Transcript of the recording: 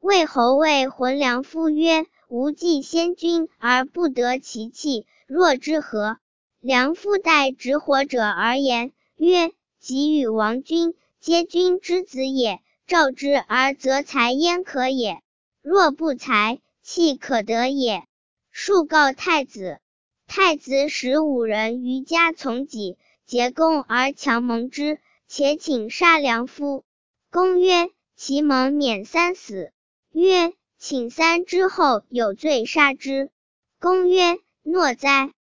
魏侯谓浑良夫曰：吾祭先君而不得其器，若之何？良夫待直火者而言，曰：己与王君，皆君之子也，召之而则才焉可也？若不才，器可得也。数告太子。太子使5人于家从己，结弓而强蒙之，且请杀良夫。公曰：其蒙免3死。曰：请3之后有罪杀之。公曰：诺哉。